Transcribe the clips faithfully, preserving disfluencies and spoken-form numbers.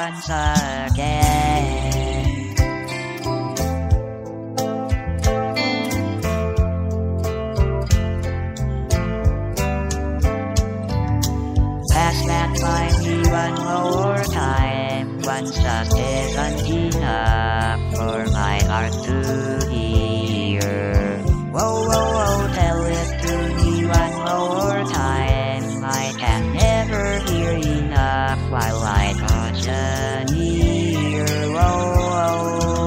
once again. Pass that by me one more time. Once just isn't enough for my heart to hear. Whoa, whoa, whoa, tell it to me one more time. I can never hear enough while I touch an ear. Whoa, whoa,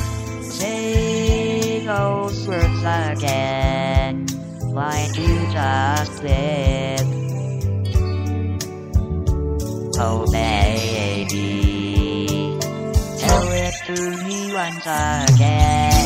say those words again, like you just did. Oh baby, tell it to me once again.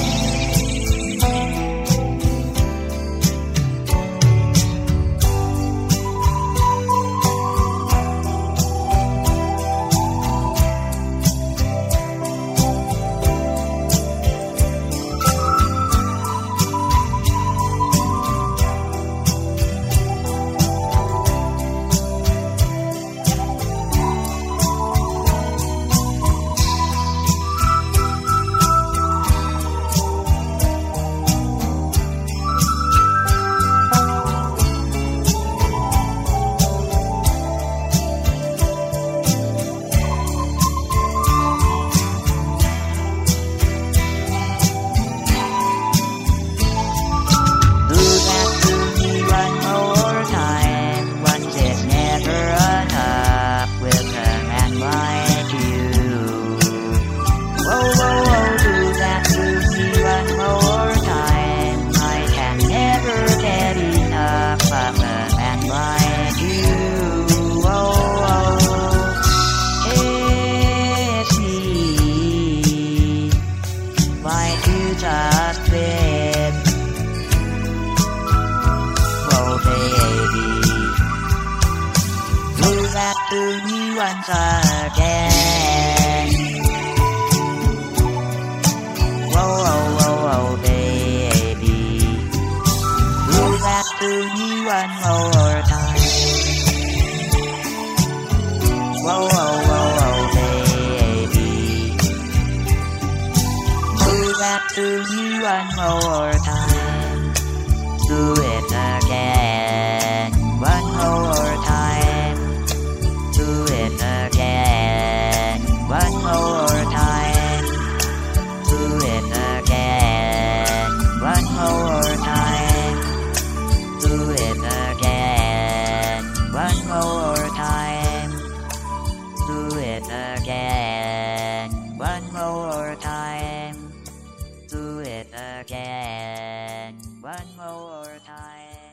To me once again. Whoa, whoa, whoa, whoa, baby, do that to me one more time. Whoa, whoa, whoa, whoa, baby, do that to me one more time. Do it again, one more time. Do it again, one more time. Do it again, one more time. Do it again, one more time. Do it again, one more time. Do it again, one more time.